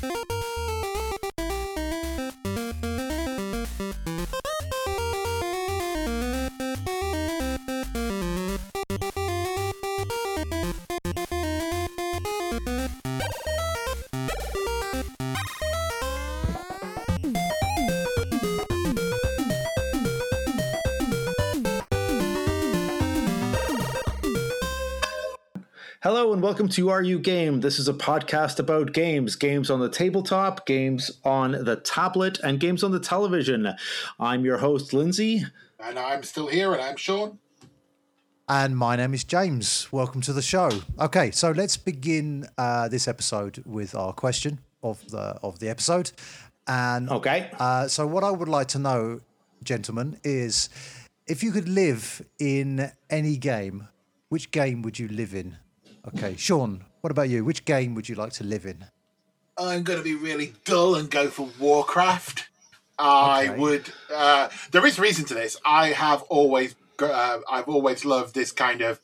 Hello and welcome to Are You Game? This is a podcast about games. Games on the tabletop, games on the tablet, and games on the television. I'm your host, Lindsay. And I'm still here, and I'm Sean. And my name is James. Welcome to the show. Okay, so let's begin this episode with our question of the episode. And okay. So what I would like to know, gentlemen, is if you could live in any game, which game would you live in? Okay, Sean, what about you? Which game would you like to live in? I'm going to be really dull and go for Warcraft. I would. There is reason to this. I've always loved this kind of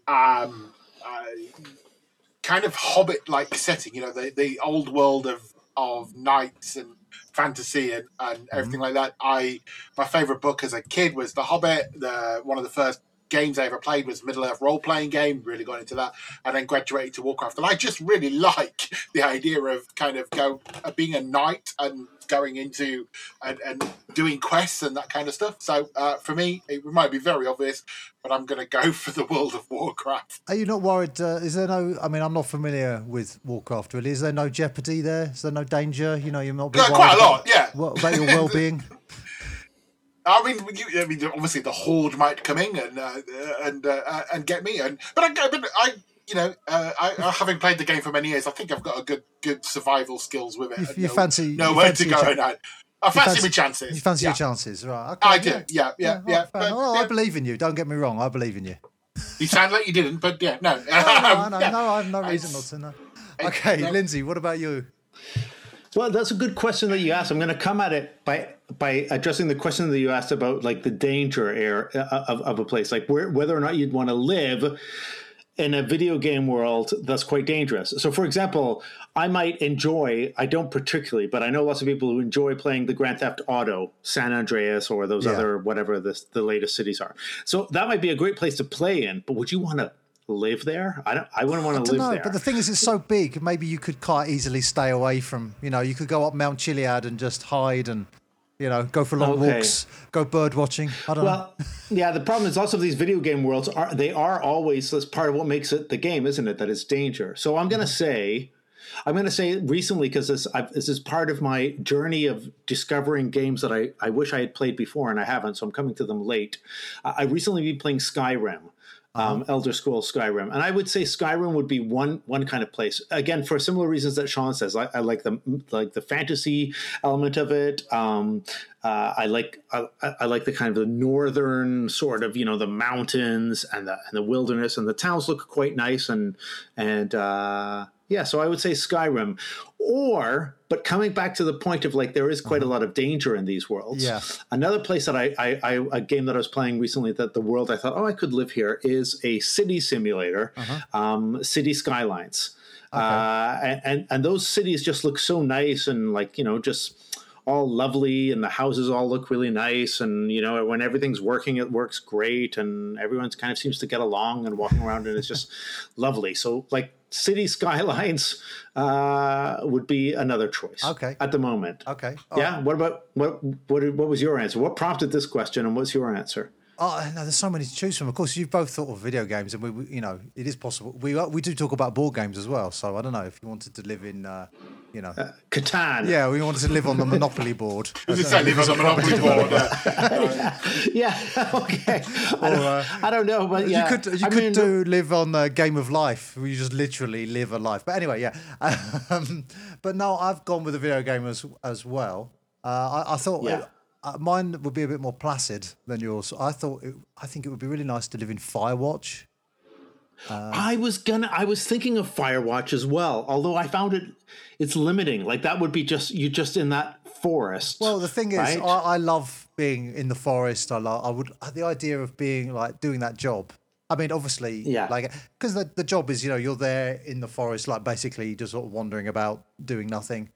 Hobbit-like setting. You know, the old world of knights and fantasy and everything like that. My favourite book as a kid was The Hobbit. One of the first games I ever played was Middle-earth role-playing game, really got into that, and then graduated to Warcraft. And I just really like the idea of being a knight and going into and doing quests and that kind of stuff. So for me, it might be very obvious, but I'm going to go for the World of Warcraft. Are you not worried? Is there no, I mean, I'm not familiar with Warcraft really. Is there no jeopardy there? Is there no danger? You know, you're not being quite a lot, yeah. What about your well-being? I mean, obviously the Horde might come in and get me, but having played the game for many years, I think I've got a good survival skills with it. You fancy where to go at night. I fancy my chances. You fancy your chances, right? Okay, I do. Yeah. I believe in you. Don't get me wrong. I believe in you. You sound like you didn't, but yeah, no. No, I have no reason not to know. Okay, Lindsay, what about you? Well, that's a good question that you asked. I'm going to come at it by addressing the question that you asked about like the danger of a place, like whether or not you'd want to live in a video game world that's quite dangerous. So, for example, I don't particularly, but I know lots of people who enjoy playing the Grand Theft Auto, San Andreas, or those other whatever the latest cities are. So that might be a great place to play in, but would you want to live there? I wouldn't want to live there. But the thing is, it's so big. Maybe you could quite easily stay away from. You could go up Mount Chiliad and just hide and go for long walks, go bird watching. I don't know. Well, yeah. The problem is lots of these video game worlds are always that's part of what makes it the game, isn't it? That it's danger. So I'm going to say recently, because this is part of my journey of discovering games that I wish I had played before and I haven't. So I'm coming to them late. I recently been playing Skyrim. Elder Scrolls Skyrim, and I would say Skyrim would be one kind of place. Again, for similar reasons that Sean says, I like the fantasy element of it. I like the kind of the northern sort of the mountains and the wilderness, and the towns look quite nice and so I would say Skyrim. But coming back to the point of like there is quite a lot of danger in these worlds. Yeah. Another place that a game that I was playing recently that the world I thought, I could live here is a city simulator, City Skylines. Okay. And those cities just look so nice and like, just all lovely, and the houses all look really nice, and when everything's working, it works great, and everyone kind of seems to get along and walking around, and it's just lovely. So like City Skylines would be another choice. Okay. At the moment. Okay. Yeah. What about what was your answer? What prompted this question, and what's your answer? Oh no, there's so many to choose from. Of course, you've both thought of video games, and we it is possible. We do talk about board games as well. So I don't know if you wanted to live in, Catan. Yeah, we wanted to live on the Monopoly board. Live on the Monopoly board. Yeah. Okay. I don't know, but yeah, you could live on a Game of Life. Where you just literally live a life. But anyway, yeah. But no, I've gone with a video game as well. I thought. Yeah. Mine would be a bit more placid than yours. I think it would be really nice to live in Firewatch. I was thinking of Firewatch as well, although I found it's limiting. Like that would be just in that forest. Well, the thing is, I love being in the forest. The idea of being like doing that job. I mean, obviously, like because the job is you're there in the forest, like basically just sort of wandering about doing nothing.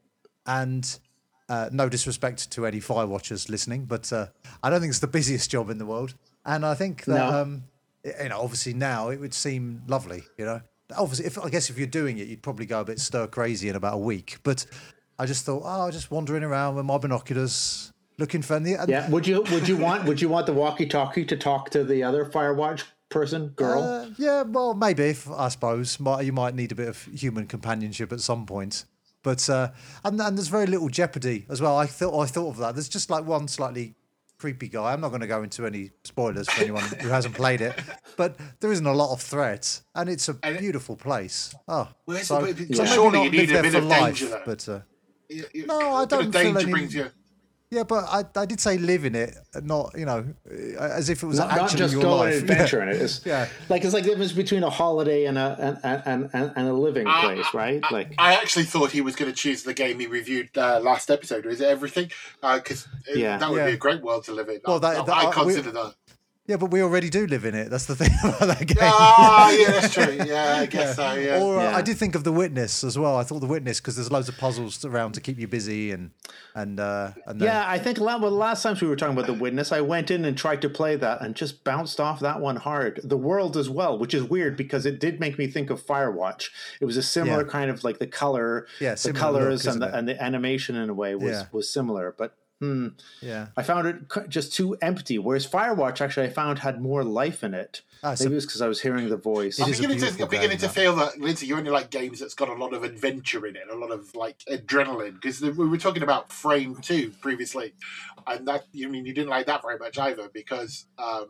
and no disrespect to any fire watchers listening, but I don't think it's the busiest job in the world. And I think that, obviously now it would seem lovely, Obviously, I guess if you're doing it, you'd probably go a bit stir crazy in about a week. But I just thought, just wandering around with my binoculars, looking for Would you want the walkie-talkie to talk to the other Firewatch girl? Well, maybe. I suppose you might need a bit of human companionship at some point. But and there's very little jeopardy as well. I thought of that. There's just like one slightly creepy guy. I'm not going to go into any spoilers for anyone who hasn't played it, but there isn't a lot of threats, and it's a beautiful place. Surely you need a bit of danger, though. But no, I don't feel any. Brings you. Yeah, but I did say live in it, not as if it was not actually just your go life. on an adventure in it. It's like the difference between a holiday and a living place, right? I actually thought he was going to choose the game he reviewed last episode. Is it Everything? Because that would be a great world to live in. Well, I consider that. Yeah, but we already do live in it. That's the thing about that game. Yeah, that's true. Yeah, I guess so. Yeah. Or I did think of The Witness as well. I thought The Witness because there's loads of puzzles around to keep you busy and I think the last times we were talking about The Witness, I went in and tried to play that and just bounced off that one hard. The World as well, which is weird because it did make me think of Firewatch. It was a similar kind of like the colors and the animation in a way was similar, but. I found it just too empty. Whereas Firewatch, actually, I found had more life in it. Maybe it was because I was hearing the voice. I'm beginning to feel that, Lindsay, you only like games that's got a lot of adventure in it, a lot of like adrenaline. Because we were talking about Frame 2 previously, and that you didn't like that very much either because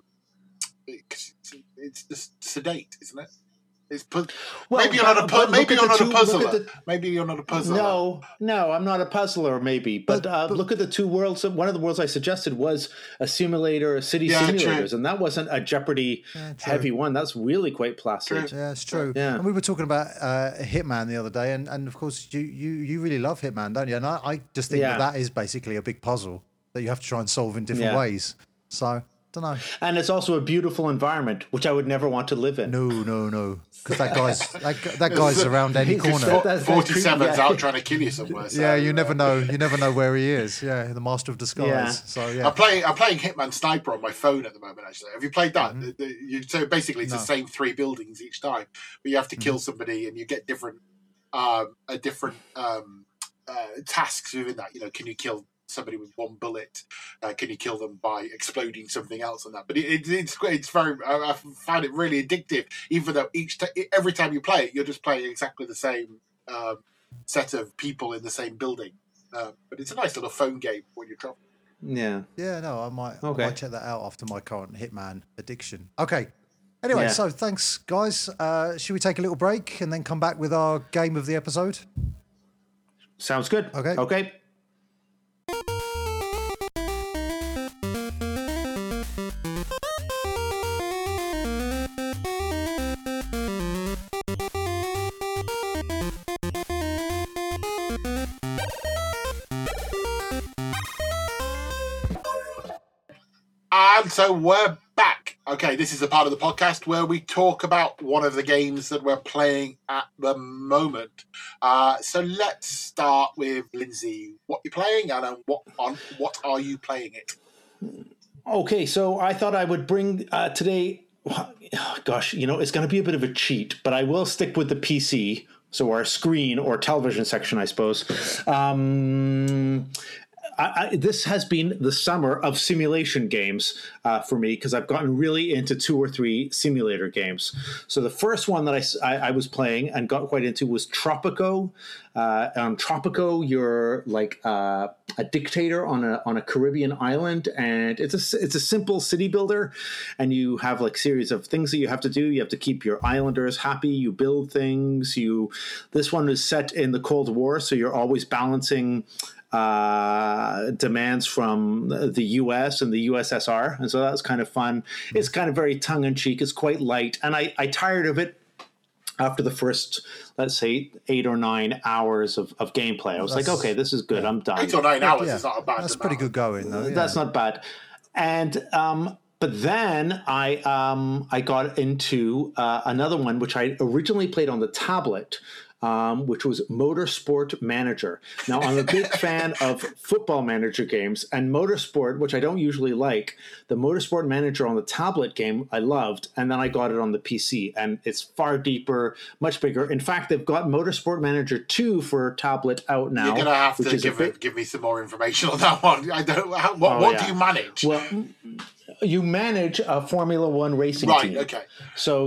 it's just sedate, isn't it? Maybe you're not a puzzler. Maybe you're not a puzzler. No, I'm not a puzzler. Maybe, but look at the two worlds. One of the worlds I suggested was a simulator, city simulators, and that wasn't a Jeopardy heavy one. That's really quite placid. Yeah, it's true. Yeah. And we were talking about Hitman the other day, and of course you really love Hitman, don't you? And I just think that is basically a big puzzle that you have to try and solve in different ways. So. Don't know. And it's also a beautiful environment, which I would never want to live in. No, because that guy's around any corner. 47's out trying to kill you somewhere. So, you never know. You never know where he is. Yeah, the master of disguise. Yeah. So I'm playing Hitman Sniper on my phone at the moment. Actually, have you played that? Mm-hmm. So basically, it's the same 3 buildings each time, but you have to kill somebody, and you get different tasks within that. Can you kill somebody with 1 bullet? Can you kill them by exploding something else and that? But it's very. I found it really addictive. Even though every time you play it, you're just playing exactly the same set of people in the same building. But it's a nice little phone game when you're traveling. Yeah. No, I might check that out after my current Hitman addiction. Okay. Anyway, so thanks, guys. Should we take a little break and then come back with our game of the episode? Sounds good. Okay. And so we're back. Okay, this is a part of the podcast where we talk about one of the games that we're playing at the moment. So let's start with Lindsay. What you're playing and what are you playing it? Okay, so I thought I would bring today. Gosh, it's going to be a bit of a cheat, but I will stick with the PC. So our screen or television section, I suppose. This has been the summer of simulation games for me because I've gotten really into 2 or 3 simulator games. So the first one that I was playing and got quite into was Tropico. On Tropico, you're like a dictator on a Caribbean island, and it's a simple city builder, and you have like series of things that you have to do. You have to keep your islanders happy. You build things. This one is set in the Cold War, so you're always balancing demands from the US and the USSR. And so that's kind of fun. It's kind of very tongue-in-cheek. It's quite light. And I tired of it after the first, let's say, 8 or 9 hours of gameplay. I was like, okay, this is good. I'm done. 8 or 9 hours is not a bad That's pretty good going, though. That's not bad. And but then I got into another one, which I originally played on the tablet, which was Motorsport Manager. Now, I'm a big fan of football manager games, and Motorsport, which I don't usually like, the Motorsport Manager on the tablet game I loved, and then I got it on the PC, and it's far deeper, much bigger. In fact, they've got Motorsport Manager 2 for tablet out now. You're going to have to give me some more information on that one. I don't. What do you manage? Well, you manage a Formula One racing team. Right. Okay. So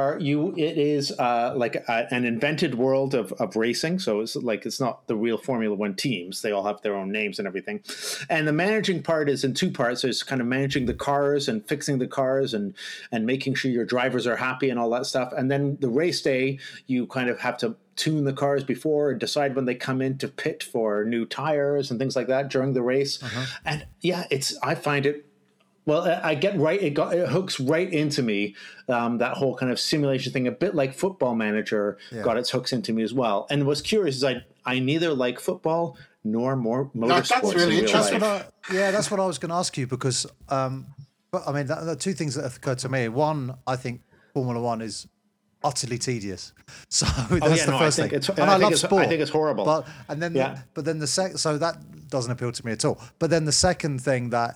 it is like an invented world of racing. So it's not the real Formula One teams. They all have their own names and everything. And the managing part is in two parts. There's kind of managing the cars and fixing the cars and making sure your drivers are happy and all that stuff. And then the race day, you kind of have to tune the cars before and decide when they come in to pit for new tires and things like that during the race. And yeah, I find it. Well, I get right. It hooks right into me. That whole kind of simulation thing, a bit like Football Manager, got its hooks into me as well. And what's curious is I neither like football nor motorsports. That's really interesting. That's what I was going to ask you because, but I mean, the two things that have occurred to me. One, I think Formula One is utterly tedious. So that's the first thing. I love sport. I think it's horrible. But then so that doesn't appeal to me at all. But then the second thing that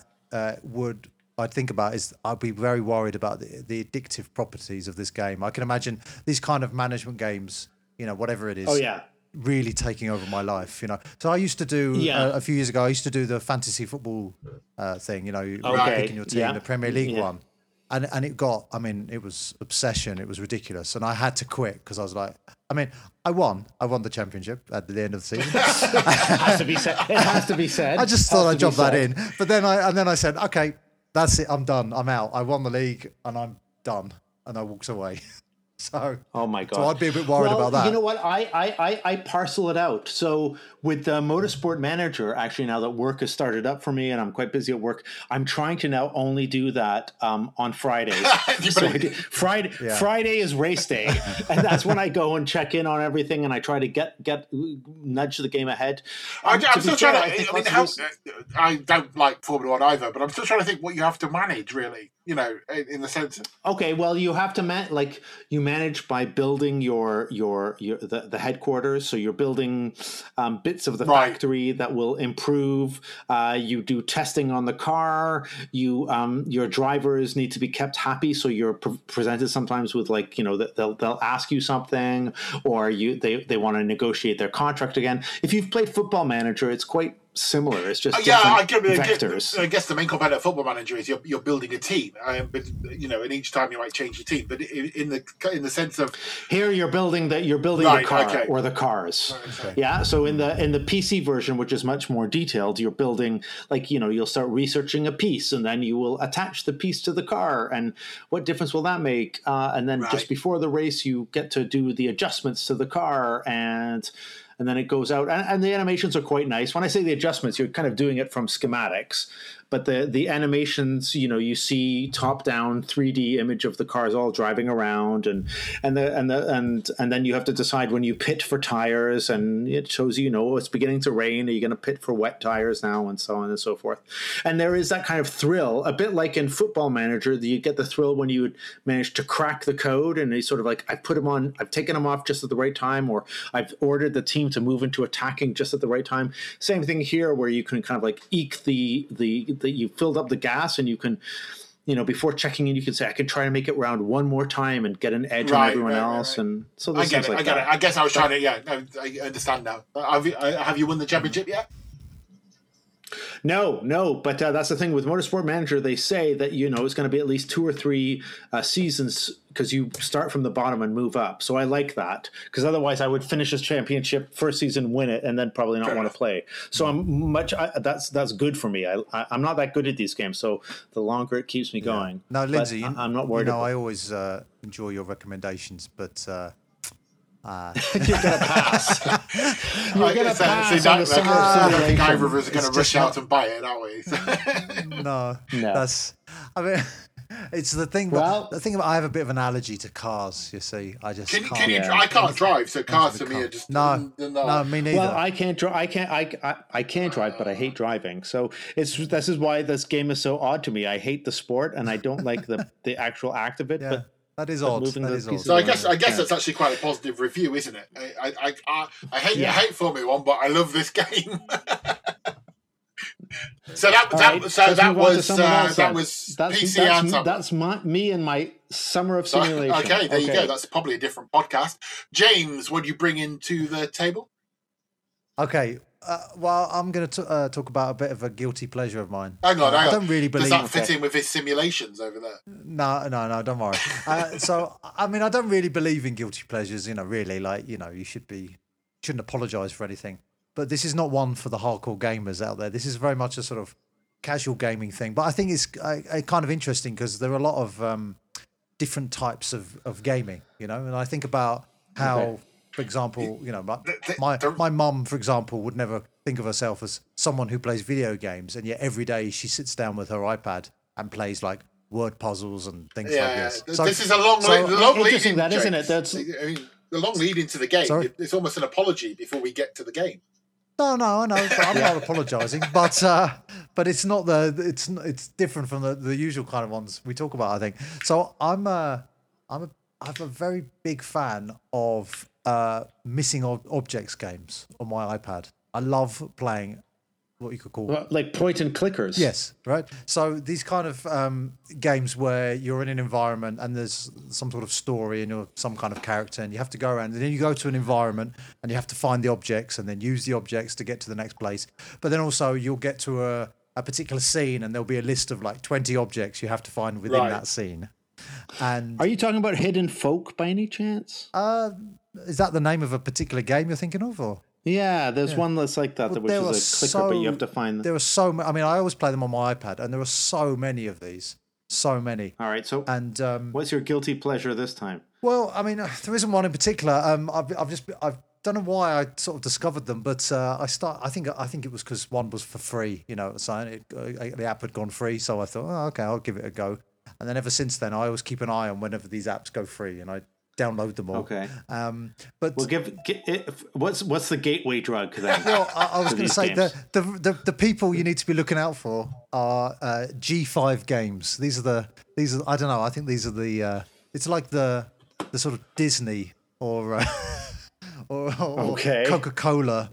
I'd think about is I'd be very worried about the addictive properties of this game. I can imagine these kind of management games, whatever it is. Oh yeah. Really taking over my life, So I used to do a few years ago. I used to do the fantasy football thing, picking your team, the Premier League one, and it got. I mean, it was obsession. It was ridiculous, and I had to quit because I was like, I won the championship at the end of the season. It has to be said. It has to be said. I just thought I'd drop that in, but then I said, okay, that's it. I'm done. I'm out. I won the league, and I'm done. And I walked away. So, oh my God! So I'd be a bit worried about that. You know what? I parcel it out. So with the Motorsport Manager, actually, now that work has started up for me and I'm quite busy at work, I'm trying to now only do that on Fridays. Friday is race day, and that's when I go and check in on everything, and I try to get nudge the game ahead. I'm still trying to. I don't like Formula One either, but I'm still trying to think what you have to manage, really. In the sense of... Okay, well, you have to manage by building the headquarters. So you're building bits of the factory that will improve. You do testing on the car. Your drivers need to be kept happy. So you're presented sometimes with they'll ask you something, or they want to negotiate their contract again. If you've played Football Manager, it's quite similar. It's just vectors. I guess the main component of Football Manager is you're building a team, but and each time you might change your team. But in the sense of here, you're building the car or the cars. Right, okay. Yeah. So in the PC version, which is much more detailed, you're building you'll start researching a piece, and then you will attach the piece to the car, and what difference will that make? And then just before the race, you get to do the adjustments to the car, and then it goes out. And the animations are quite nice. When I say the adjustments, you're kind of doing it from schematics. But the animations, you see top-down 3D image of the cars all driving around, and then you have to decide when you pit for tires, and it shows it's beginning to rain. Are you going to pit for wet tires now, and so on and so forth. And there is that kind of thrill, a bit like in Football Manager. You get the thrill when you manage to crack the code, and it's sort of like I've taken them off just at the right time, or I've ordered the team to move into attacking just at the right time. Same thing here, where you can kind of eke that you filled up the gas, and you can, before checking in, you can say, I can try to make it round one more time and get an edge on everyone else. Right. And so I get it. I guess I was trying to, I understand now. Have you won the championship yet? No, but that's the thing with Motorsport Manager. They say that it's going to be at least 2 or 3 seasons, because you start from the bottom and move up. So I like that, because otherwise I would finish this championship first season, win it, and then probably not want to play. So that's good for me. I'm not that good at these games, so the longer it keeps me going. No, Lindsay, I'm not worried. I always enjoy your recommendations, but. You're gonna pass. You're gonna pass. I think either of us are going to rush out and buy it, aren't we? No. That's. It's the thing. Well, the thing about I have a bit of an allergy to cars. You see, I just can't. I can't drive, so cars to me are just no, me neither. Well, I can't drive. I can't drive, but I hate driving. So this is why this game is so odd to me. I hate the sport, and I don't like the actual act of it. That is odd. moving That the is pieces odd. So I guess that's actually quite a positive review, isn't it? I hate Formula One, but I love this game. So that was PC and that's me and my summer of simulation. Okay, there you go. That's probably a different podcast. James, what do you bring into the table? Okay. Well, I'm going to talk about a bit of a guilty pleasure of mine. Hang on. I don't really believe. Does that fit in with his simulations over there? No, don't worry. So, I mean, I don't really believe in guilty pleasures. Really, you shouldn't apologise for anything. But this is not one for the hardcore gamers out there. This is very much a sort of casual gaming thing. But I think it's kind of interesting because there are a lot of different types of gaming, And I think about how, for example, my mum, for example, would never think of herself as someone who plays video games, and yet every day she sits down with her iPad and plays like word puzzles and things like this. So, this is a long lead in that, isn't it? That's the long lead into the game. Sorry? It's almost an apology before we get to the game. No, I know. I'm not apologising, but it's not it's different from the usual kind of ones we talk about. I think so. I'm a very big fan of missing objects games on my iPad. I love playing what you could call like point and clickers. Yes, right. So these kind of games where you're in an environment and there's some sort of story and you're some kind of character and you have to go around and then you go to an environment and you have to find the objects and then use the objects to get to the next place. But then also you'll get to a particular scene and there'll be a list of like 20 objects you have to find within that scene. And are you talking about Hidden Folk by any chance? Is that the name of a particular game you're thinking of, or? Yeah, there's one that's like that, which is a clicker, but you have to find them. There are so many. I mean, I always play them on my iPad, and there are so many of these. So many. All right, so and what's your guilty pleasure this time? Well, I mean, there isn't one in particular. I don't know why I sort of discovered them, but I think it was because one was for free. So the app had gone free, so I thought, okay, I'll give it a go. And then ever since then, I always keep an eye on whenever these apps go free, and I download them all. Okay. But what's the gateway drug then? Well, I was going to say the people you need to be looking out for are G5 games. These are I don't know. I think these are the it's like the sort of Disney or Coca-Cola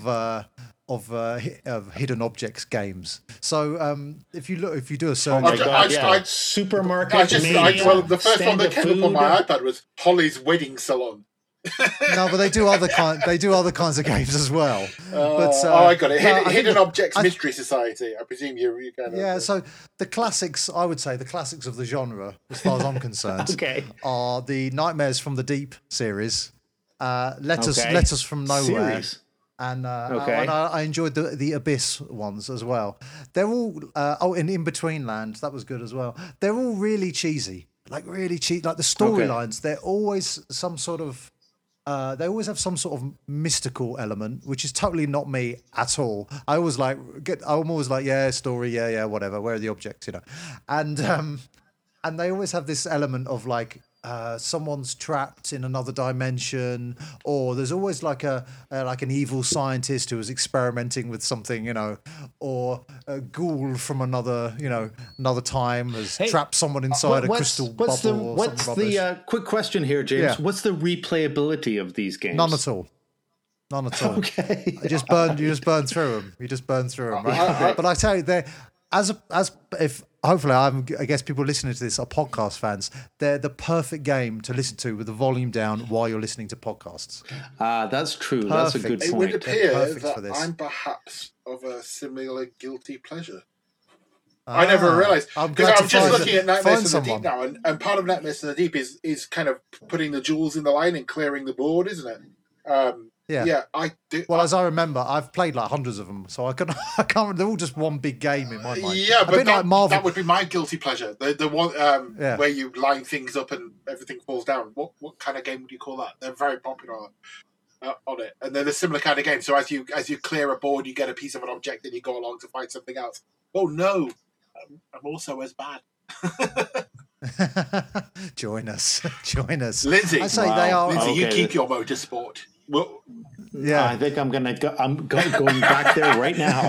of hidden objects games. So if you do a search, supermarket. The first one that came up on my iPad was Holly's Wedding Salon. No, but they do other kinds of games as well. I got it. Hidden Objects Mystery Society. I presume you're kind of. Yeah, so the classics, I would say, the classics of the genre, as far as I'm concerned, are the Nightmares from the Deep series, Letters from Nowhere. Series. And I enjoyed the Abyss ones as well. They're all in Between Land. That was good as well. They're all really cheesy, like really cheap. Like the storylines, they're always some sort of. They always have some sort of mystical element, which is totally not me at all. I'm always like, story, whatever. Where are the objects, And they always have this element of like. Someone's trapped in another dimension, or there's always like an evil scientist who is experimenting with something, or a ghoul from another time has trapped someone inside a crystal bubble. What's the quick question here, James? Yeah. What's the replayability of these games? None at all. Okay. You just burn through them. Right? But I tell you, they're hopefully, I guess people listening to this are podcast fans. They're the perfect game to listen to with the volume down while you're listening to podcasts. That's true. Perfect. That's a good point. It would appear that I'm perhaps of a similar guilty pleasure. I never realised. I'm just looking at Nightmares from the Deep now, and part of Nightmares from the Deep is kind of putting the jewels in the line and clearing the board, isn't it? Yeah, I do. Well, as I remember, I've played like hundreds of them, so I can't. They're all just one big game in my mind. Yeah, but that would be my guilty pleasure. The one where you line things up and everything falls down. What kind of game would you call that? They're very popular on it, and they're a similar kind of game. So as you clear a board, you get a piece of an object, and you go along to find something else. Oh no, I'm also as bad. Join us. Join us. Lindsay, I say they are. Lindsay, you Okay. keep your motorsport. Well, Yeah. I think I'm gonna go. I'm going back there right now.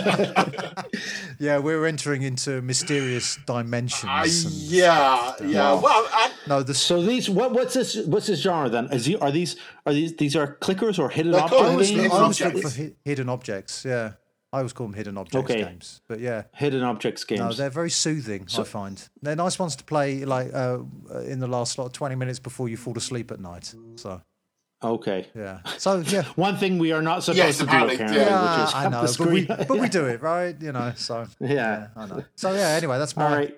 Yeah, we're entering into mysterious dimensions. and yeah. Wow. Well, No, the So these what's this genre then? Are these clickers or hidden They're called object hidden games? I always look objects. for hidden objects. Yeah, I always call them hidden objects Okay. games. But yeah, Hidden objects games. no, they're very soothing. I find they're nice ones to play like in the last 20 minutes before you fall asleep at night. So Okay. yeah, so yeah. One thing we are not supposed Yes, to do, apparently, apparently, yeah. which is I have know, the screen. but we do it, right? You know, so Yeah. I know. So yeah, anyway, that's my All right.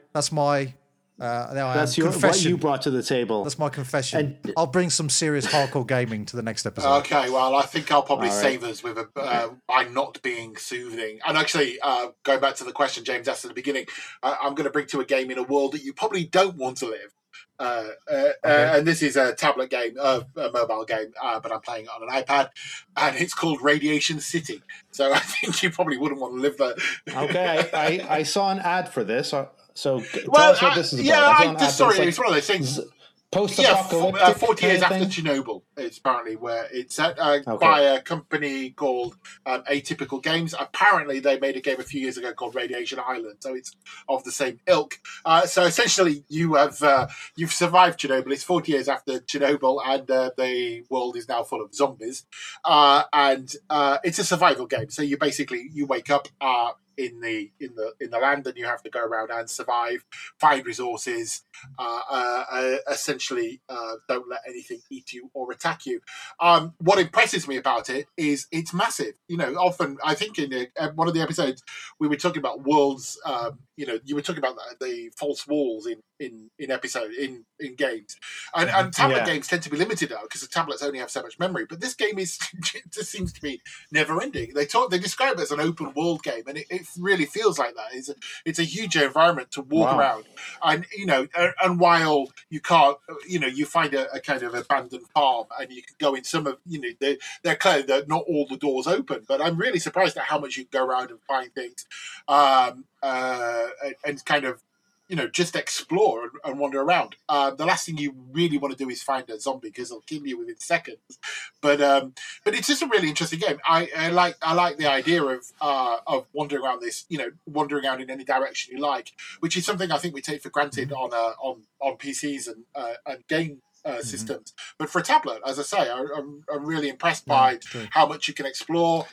now I That's am what confession. you brought to the table. That's my confession. And- I'll bring some serious hardcore gaming to the next episode. Okay, well, I think I'll probably All right. save us with by not being soothing. And actually, going back to the question James asked at the beginning, I'm going to bring to a game in a world that you probably don't want to live. And this is a tablet game, a mobile game, but I'm playing it on an iPad, and it's called Radiation City. So I think you probably wouldn't want to live there. Okay, I saw an ad for this. So tell Well, us what this is about. yeah, I saw an ad sorry, for it's one of those things. post-apocalyptic 40 years kind after of thing? Chernobyl, it's apparently where it's at, Okay. by a company called Atypical Games. Apparently, they made a game a few years ago called Radiation Island, so it's of the same ilk. So essentially, you've survived Chernobyl. It's 40 years after Chernobyl, and the world is now full of zombies. And it's a survival game. So you wake up. In the land, and you have to go around and survive, find resources, essentially don't let anything eat you or attack you. What impresses me about it is it's massive. You know, often I think in one of the episodes we were talking about worlds. You were talking about the false walls in games, and tablet games tend to be limited now because the tablets only have so much memory. But this game is it just seems to be never ending. They describe it as an open world game, and it really feels like that. It's a huge environment to walk around, and and while you can't, you find a kind of abandoned farm, and you can go in some of they're clear that not all the doors open, but I'm really surprised at how much you can go around and find things, and kind of just explore and wander around. The last thing you really want to do is find a zombie because they'll kill you within seconds. But it's just a really interesting game. I like the idea of wandering around this, wandering around in any direction you like, which is something I think we take for granted on PCs and game systems. But for a tablet, as I say, I'm really impressed by how much you can explore.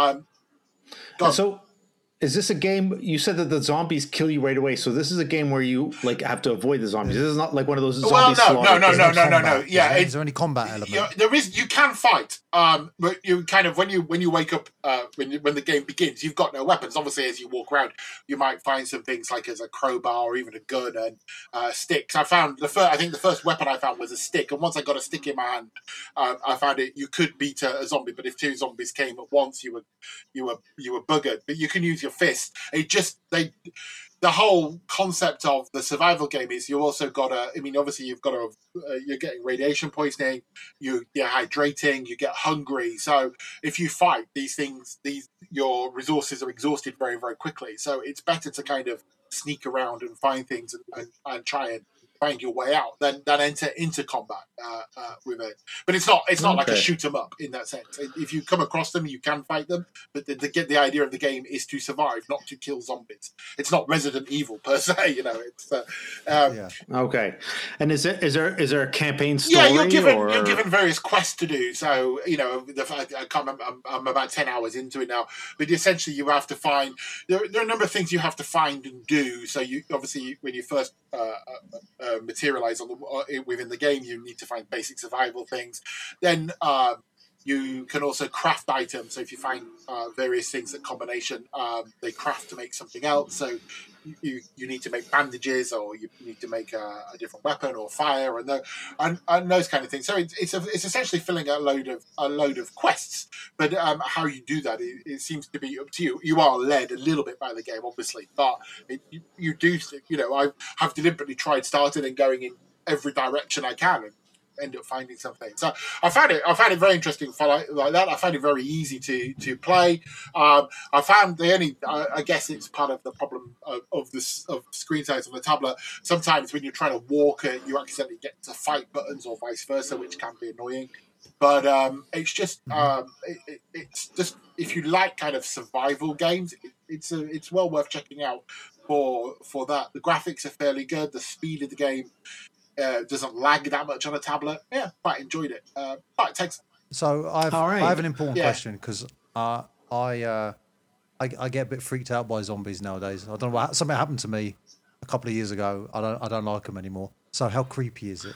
So, is this a game? You said that the zombies kill you right away. So this is a game where you have to avoid the zombies. This is not like one of those zombie no. Yeah, is there any combat element? there is. You can fight. But you kind of when you wake up when the game begins, you've got no weapons. Obviously, as you walk around, you might find some things like as a crowbar or even a gun and sticks. I found the first weapon I found was a stick, and once I got a stick in my hand, I found you could beat a zombie. But if two zombies came at once, you were buggered. But you can use your fist. The whole concept of the survival game is you also got to. I mean, obviously you've got to. You're getting radiation poisoning. You're hydrating. You get hungry. So if you fight these things, your resources are exhausted very, very quickly. So it's better to kind of sneak around and find things and try and find your way out than enter into combat with it. But it's not like a shoot 'em up in that sense. If you come across them, you can fight them. But the idea of the game is to survive, not to kill zombies. It's not Resident Evil per se. It's Okay. And is there a campaign story? Yeah, you're given various quests to do. So I can't remember. I'm about 10 hours into it now. But essentially, you have to find. There are a number of things you have to find and do. So you obviously when you first materialize within the game, you need to find basic survival things. Then you can also craft items. So if you find various things that combination, they craft to make something else. So you need to make bandages, or you need to make a different weapon or fire, and those kind of things. So it's essentially filling a load of quests. But how you do that, it seems to be up to you. You are led a little bit by the game, obviously, but you do. I have deliberately tried starting and going in every direction I can. end up finding something. So I found it very interesting for like that. I found it very easy to play. I found the only I guess it's part of the problem of screen size on the tablet. Sometimes when you're trying to walk it, you accidentally get to fight buttons or vice versa, which can be annoying. But it's just it's just if you like kind of survival games, it's well worth checking out for that. The graphics are fairly good. The speed of the game doesn't lag that much on a tablet. Yeah, quite enjoyed it. But it takes. So I have an important question because I get a bit freaked out by zombies nowadays. I don't know something happened to me a couple of years ago. I don't like them anymore. So how creepy is it?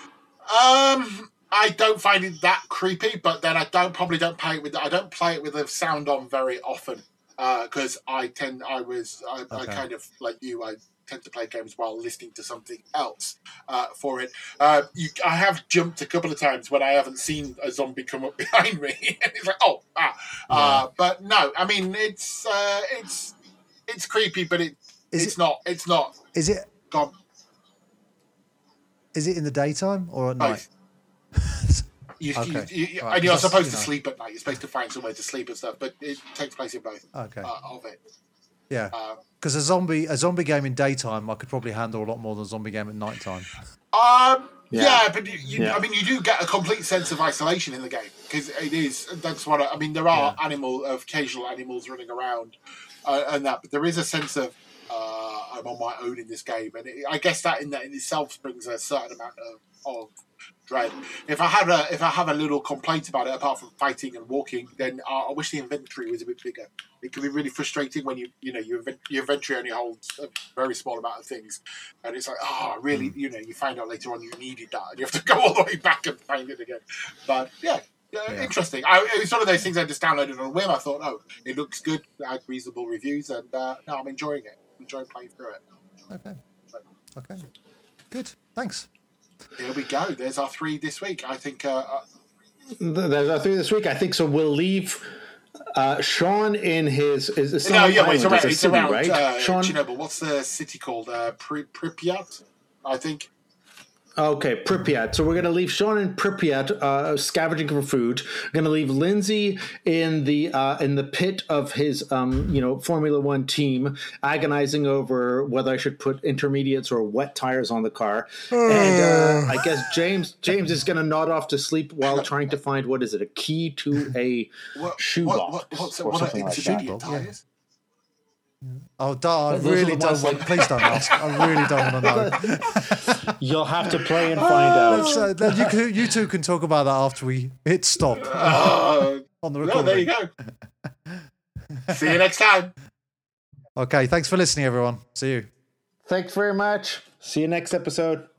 I don't find it that creepy, but then I don't play it with the sound on very often because I kind of like you. I tend to play games while listening to something else for it. I have jumped a couple of times when I haven't seen a zombie come up behind me, and it's like but no, I mean it's creepy, but it's not. Is it gone. Is it in the daytime or at night? You're supposed to sleep at night. You're supposed to find somewhere to sleep and stuff, but it takes place in both of it. Yeah, because a zombie game in daytime, I could probably handle a lot more than a zombie game at nighttime. Yeah, but I mean, you do get a complete sense of isolation in the game because it is. That's what I mean. There are occasional animals running around and that, but there is a sense of I'm on my own in this game, and I guess that in itself brings a certain amount of dread. If I have a little complaint about it, apart from fighting and walking, then I wish the inventory was a bit bigger. It can be really frustrating when your inventory only holds a very small amount of things, and it's like, really, you find out later on you needed that, and you have to go all the way back and find it again. But interesting. It was one of those things I just downloaded on a whim. I thought, it looks good. It had reasonable reviews, and now I'm enjoying it. Enjoying playing through it. Okay. Good. Thanks. Here we go. There's our 3 this week. I think. There's our 3 this week. I think so. We'll leave Sean in his. It's around, right? Sean, Chernobyl. What's the city called? Pripyat, I think. Okay, Pripyat. So we're going to leave Sean in Pripyat, scavenging for food. We're going to leave Lindsay in the pit of his, Formula One team, agonizing over whether I should put intermediates or wet tires on the car. And I guess James is going to nod off to sleep while trying to find a key to a shoebox or something like that. Tires? Oh, I really don't want. Please don't ask. I really don't want to know. You'll have to play and find out. Then you two can talk about that after we hit stop on the recording. There you go. See you next time. Okay, thanks for listening, everyone. See you. Thanks very much. See you next episode.